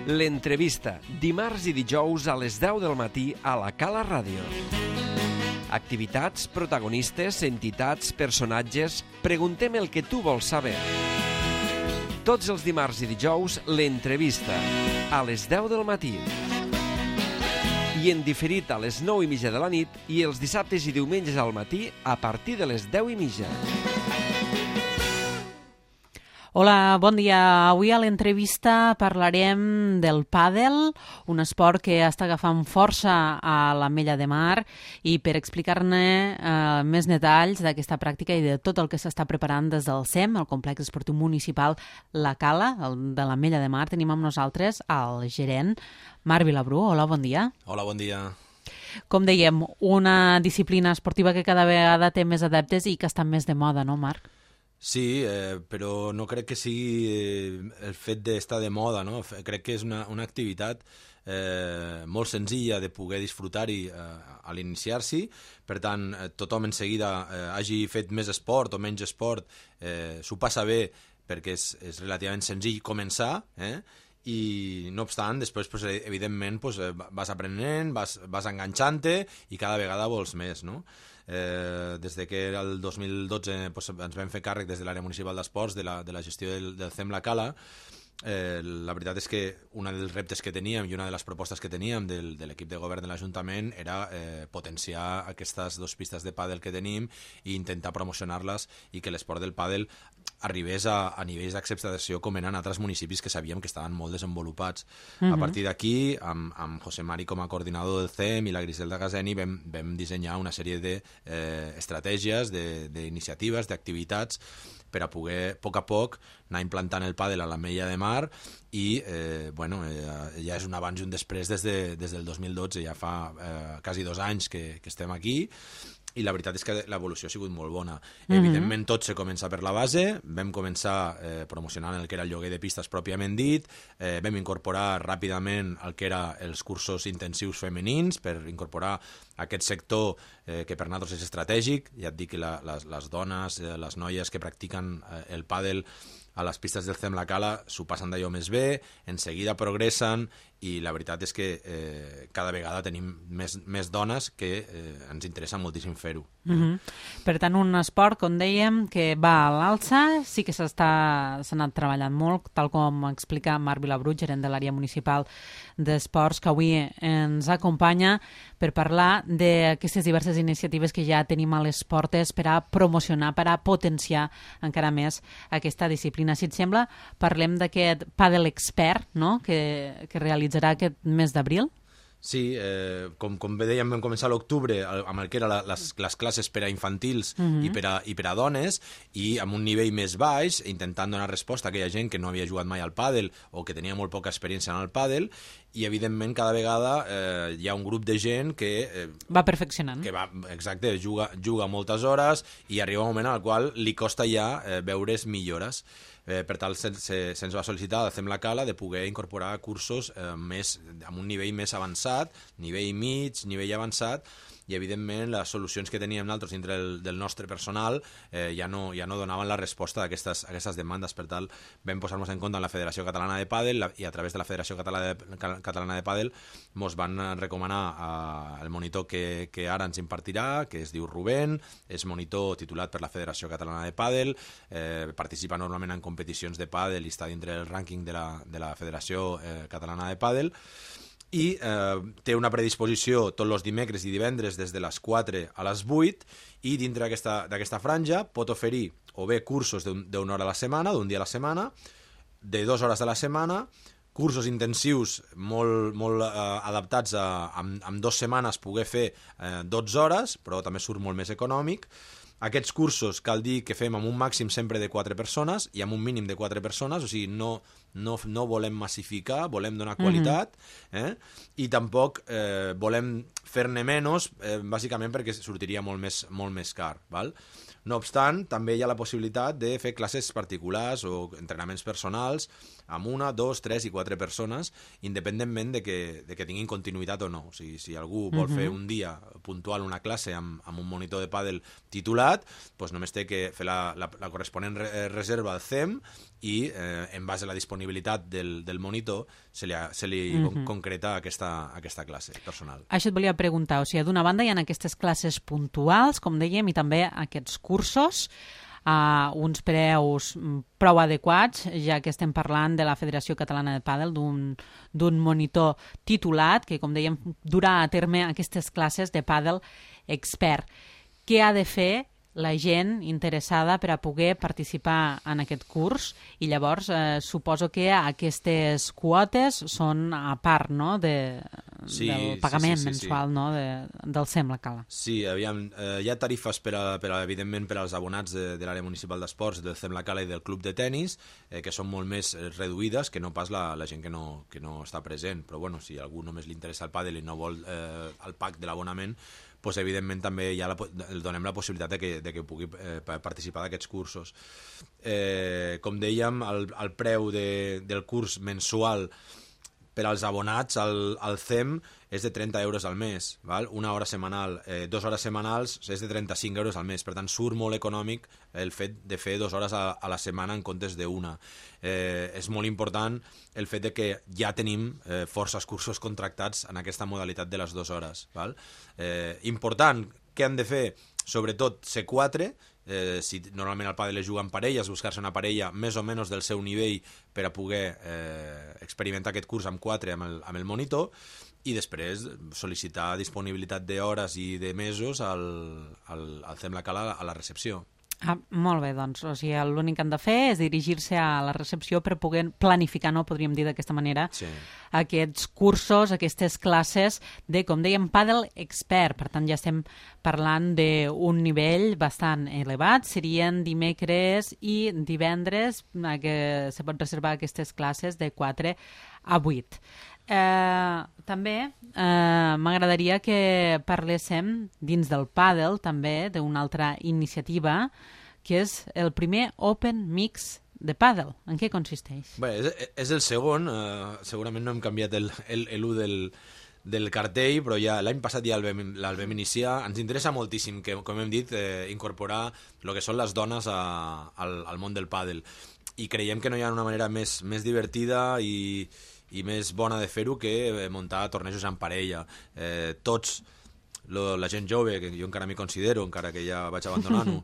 L'entrevista, dimarts i dijous a les 10 del matí a la Cala Ràdio. Activitats, protagonistes, entitats, personatges... Preguntem el que tu vols saber. Tots els dimarts i dijous, l'entrevista, a les 10 del matí. I en diferit a les 9:30 de la nit i els dissabtes i diumenges al matí a partir de les 10:30. Hola, bon dia. Avui a l'entrevista parlarem del pàdel, un esport que està agafant força a l'Ametlla de Mar, i per explicar-ne més detalls d'aquesta pràctica i de tot el que s'està preparant des del CEM, el Complex Esportiu Municipal La Cala, de l'Ametlla de Mar, tenim amb nosaltres el gerent Marc Vilabrú. Hola, bon dia. Hola, bon dia. Com dèiem, una disciplina esportiva que cada vegada té més adeptes i que està més de moda, no, Marc? Sí, però no crec que sigui el fet d'estar de moda, no? Crec que és una activitat molt senzilla de poder disfrutar-hi a l'iniciar-s'hi. Per tant, tothom en seguida hagi fet més esport o menys esport, s'ho passa bé perquè és relativament senzill començar, i no obstant, després, evidentment, vas aprenent, vas enganxant-te i cada vegada vols més, no? Des de que el 2012 ens vam fer càrrec des de l'àrea municipal d'esports de la gestió del CEM La Cala. La veritat és que un dels reptes que teníem i una de les propostes que teníem de l'equip de govern de l'Ajuntament era potenciar aquestes dues pistes de pàdel que tenim i intentar promocionar-les i que l'esport del pàdel arribés a nivells d'acceptació com eren altres municipis que sabíem que estaven molt desenvolupats. A partir d'aquí, amb José Mari com a coordinador del CEM i la Griselda Gazeni vam dissenyar una sèrie d'estratègies, d'iniciatives, d'activitats per a poder, a poc a poc, anar implantant el pàdel a l'Ametlla de Mar i, ja és un abans i un després des del 2012, ja fa quasi 2 anys que estem aquí, i la veritat és que l'evolució ha sigut molt bona. Evidentment, tot se comença per la base. Vam començar promocionant el que era el lloguer de pistes pròpiament dit, vam incorporar ràpidament el que era els cursos intensius femenins per incorporar aquest sector que per nosaltres és estratègic. Ja et dic que les dones, les noies que practiquen el pàdel a les pistes del CEM La Cala s'ho passen d'allò més bé, en seguida progressen, i la veritat és que cada vegada tenim més dones que ens interessa moltíssim fer-ho. Per tant, un esport, com dèiem, que va a l'alça, sí que s'ha anat treballant molt, tal com explica Marc Vilabrú, gerent de l'àrea municipal d'esports, que avui ens acompanya per parlar d'aquestes diverses iniciatives que ja tenim a les portes per a promocionar, per a potenciar encara més aquesta disciplina. Si et sembla, parlem d'aquest pàdel expert, no?, que realitzarà aquest mes d'abril. Sí, com bé dèiem, vam començar a l'octubre amb el que eren les classes per a infantils i per a dones, i amb un nivell més baix, intentant donar resposta a aquella gent que no havia jugat mai al pàdel o que tenia molt poca experiència en el pàdel, i evidentment cada vegada hi ha un grup de gent que va perfeccionant. Exacte, juga moltes hores i arriba un moment al qual li costa ja veure's millores. Per tant, se'ns va sol·licitar al CEM La Cala de poder incorporar cursos amb un nivell més avançat, nivell mig, nivell avançat, i evidentment les solucions que teníem nosaltres dintre del nostre personal ja no donaven la resposta a aquestes demandes. Per tant, vam posar-nos en compte amb la Federació Catalana de Pàdel, i a través de la Federació Catalana de Pàdel ens van recomanar el monitor que ara ens impartirà, que es diu Rubén, és monitor titulat per la Federació Catalana de Pàdel, participa normalment en competicions de pàdel i està dintre del rànquing de la Federació Catalana de Pàdel, i té una predisposició tots els dimecres i divendres des de les 4 a les 8, i dintre d'aquesta franja pot oferir o bé cursos d'una hora a la setmana, d'un dia a la setmana, de 2 hores a la setmana, cursos intensius molt adaptats en 2 setmanes poder fer 12 hores, però també surt molt més econòmic. Aquests cursos cal dir que fem amb un màxim sempre de 4 persones i amb un mínim de 4 persones, o sigui, no volem massificar, volem donar qualitat, i tampoc volem fer-ne menys, bàsicament perquè sortiria molt més car, val? No obstant, també hi ha la possibilitat de fer classes particulars o entrenaments personals amb 1, 2, 3 i 4 persones, independentment de que tinguin continuïtat o no. O sigui, si algú vol fer un dia puntual una classe amb un monitor de pàdel titulat, doncs només té que fer la corresponent reserva al CEM i en base a la disponibilitat del monitor se li concreta aquesta classe personal. Això et volia preguntar, o sigui, d'una banda hi ha aquestes classes puntuals, com dèiem, i també aquests cursos a uns preus prou adequats, ja que estem parlant de la Federació Catalana de Pàdel, d'un monitor titulat que, com dèiem, durà a terme aquestes classes de pàdel expert. Què ha de fer la gent interessada per a poder participar en aquest curs? I llavors suposo que aquestes quotes són a part, no?, del pagament mensual, no?, del SEM La Cala. Sí, aviam, hi ha tarifes evidentment per als abonats de l'àrea municipal d'esports, del SEM La Cala i del club de tenis, que són molt més reduïdes que no pas la gent que no està present. Però bueno, si a algú només li interessa el pàdel i no vol el pack de l'abonament, doncs evidentment també donem la possibilitat de que pugui participar d'aquests cursos. Com dèiem, el preu del curs mensual per als abonats al CEM és de 30 euros al mes, val? Una hora setmanal, 2 hores setmanals és de 35 euros al mes, per tant surt molt econòmic el fet de fer 2 hores a la setmana en comptes d'una. És molt important el fet de que ja tenim forces cursos contractats en aquesta modalitat de les 2 hores. Val? Important, què han de fer? Sobretot ser 4, si normalment el pàdel es juga en parelles, buscar-se una parella més o menys del seu nivell per a poder experimentar aquest curs amb 4 amb el monitor, i després sol·licitar disponibilitat d'hores i de mesos al CEM La Cala a la recepció. Molt bé, doncs, o sigui, l'únic que han de fer és dirigir-se a la recepció per poder planificar, no podríem dir d'aquesta manera, aquests cursos, aquestes classes de, com dèiem, pàdel expert. Per tant, ja estem parlant d'un nivell bastant elevat. Serien dimecres i divendres que se pot reservar aquestes classes de 4 a 8. També m'agradaria que parléssim dins del pàdel també d'una altra iniciativa que és el primer Open Mix de pàdel. En què consisteix? Bé, és el segon, segurament no hem canviat l'U del cartell, però ja l'any passat ja el vam iniciar. Ens interessa moltíssim, com hem dit, incorporar el que són les dones al món del pàdel, i creiem que no hi ha una manera més divertida i més bona de fer-ho que muntar tornejos en parella. Tots, la gent jove, que jo encara m'hi considero, encara que ja vaig abandonant-ho,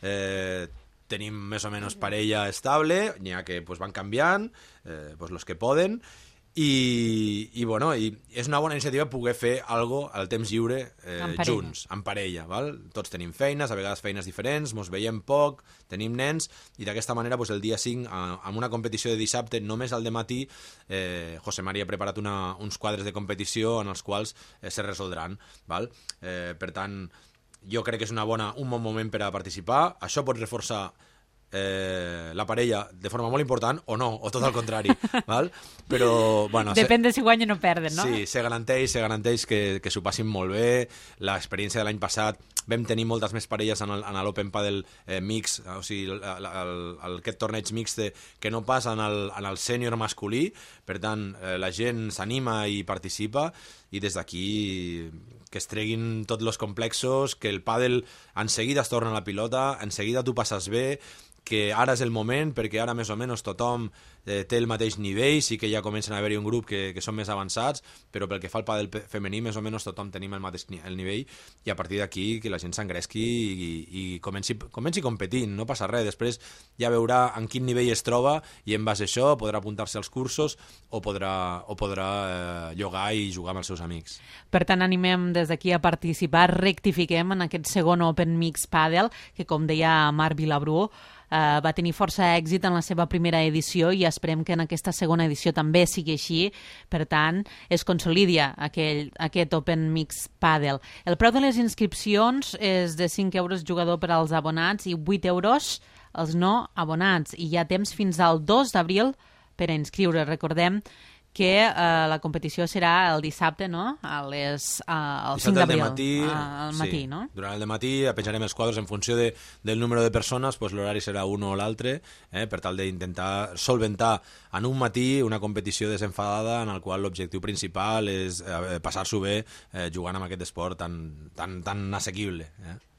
tenim més o menys parella estable, n'hi ha que van canviant, els que poden, i bueno, és una bona iniciativa poder fer alguna cosa al temps lliure junts, en parella. Val? Tots tenim feines, a vegades feines diferents, mos veiem poc, tenim nens, i d'aquesta manera el dia 5, amb una competició de dissabte, només al dematí, José María ha preparat uns quadres de competició en els quals se resoldran. Val? Per tant, jo crec que és un bon moment per a participar. Això pot reforçar la parella de forma molt important o no, o tot al contrari, val? Però, bueno, depèn de si guanyen o perden, no? Sí, se garanteix que s'ho passin molt bé. L'experiència de l'any passat vam tenir moltes més parelles en l'Open Padel mix, o sigui, aquest torneig mixte, que no pas en el sènior masculí. Per tant, la gent s'anima i participa, i des d'aquí que es treguin tots els complexos, que el pàdel en seguida es torna a la pilota, en seguida tu passes bé, que ara és el moment, perquè ara més o menys tothom té el mateix nivell, sí que ja comencen a haver-hi un grup que són més avançats, però pel que fa al pàdel femení més o menys tothom tenim el nivell, i a partir d'aquí que la gent s'engresqui i comenci competint, no passa res. Després ja veurà en quin nivell es troba, i en base a això podrà apuntar-se als cursos o podrà llogar i jugar amb els seus amics. Per tant, animem des d'aquí a participar, rectifiquem en aquest segon Open Mix Padel, que, com deia Marc Vilabrú, va tenir força èxit en la seva primera edició, i esperem que en aquesta segona edició també sigui així. Per tant, es consolidi aquest Open Mix Padel. El preu de les inscripcions és de 5 euros jugador per als abonats i 8 euros els no abonats, i hi ha temps fins al 2 d'abril per a inscriure. Recordem que la competició serà el dissabte, no? Al 5 d'abril. Al matí, sí. no? Durant el dematí penjarem els quadres en funció del número de persones, doncs l'horari serà un o l'altre, per tal d'intentar solventar en un matí una competició desenfadada en el qual l'objectiu principal és passar-s'ho bé jugant amb aquest esport tan assequible.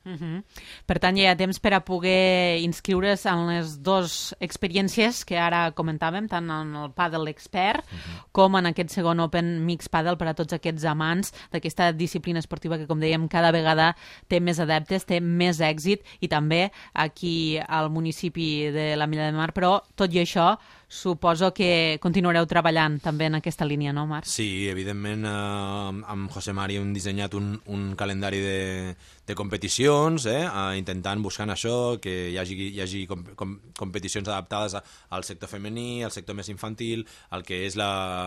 Per tant, ja hi ha temps per a poder inscriure's en les dues experiències que ara comentàvem, tant en el pàdel expert com en aquest segon Open Mix Pàdel per a tots aquests amants d'aquesta disciplina esportiva que, com dèiem, cada vegada té més adeptes, té més èxit, i també aquí al municipi de la Milla de Mar. Però, tot i això, suposo que continuareu treballant també en aquesta línia, no, Marc? Sí, evidentment, amb José Mari hem dissenyat un calendari de competicions, intentant buscar això, que hi hagi competicions adaptades al sector femení, al sector més infantil, al que és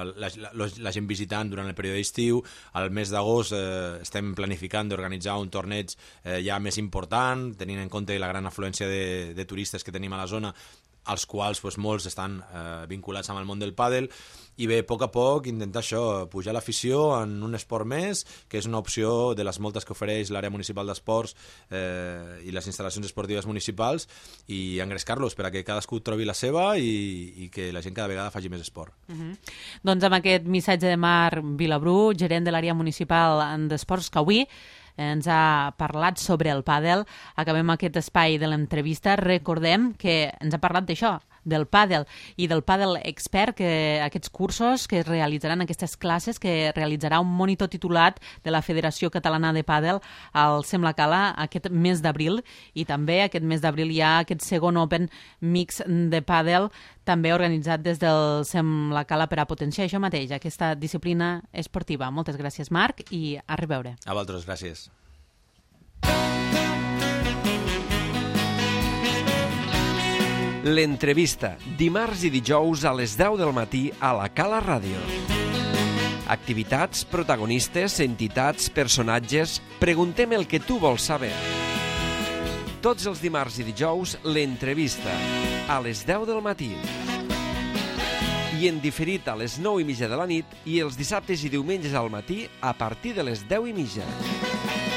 la gent visitant durant el període d'estiu. Al mes d'agost estem planificant d'organitzar un torneig ja més important, tenint en compte la gran afluència de turistes que tenim a la zona, als quals molts estan vinculats amb el món del pàdel, i bé, a poc intentar això, pujar l'afició en un esport més, que és una opció de les moltes que ofereix l'àrea municipal d'esports i les instal·lacions esportives municipals, i engrescar-los per a que cadascú trobi la seva i que la gent cada vegada faci més esport. Doncs amb aquest missatge de Marc Vilabru, gerent de l'àrea municipal d'esports, que avui ens ha parlat sobre el pàdel, acabem aquest espai de l'entrevista. Recordem que ens ha parlat d'això, del pàdel i del pàdel expert, que aquests cursos que es realitzaran, aquestes classes que realitzarà un monitor titulat de la Federació Catalana de Pàdel al Sembla Cala aquest mes d'abril, i també aquest mes d'abril hi ha aquest segon Open Mix de Pàdel, també organitzat des del Sembla Cala per a potenciar això mateix, aquesta disciplina esportiva. Moltes gràcies, Marc, i a reveure. A vosaltres, gràcies. L'entrevista, dimarts i dijous a les 10 del matí a la Cala Ràdio. Activitats, protagonistes, entitats, personatges... Preguntem el que tu vols saber. Tots els dimarts i dijous, l'entrevista, a les 10 del matí. I en diferit a les 9:30 de la nit, i els dissabtes i diumenges al matí a partir de les 10:30.